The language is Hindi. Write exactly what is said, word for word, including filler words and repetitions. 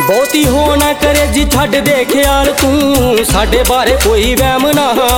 बहुती हो ना करे जी छड़ दे ख्याल तू साडे बारे कोई वहम ना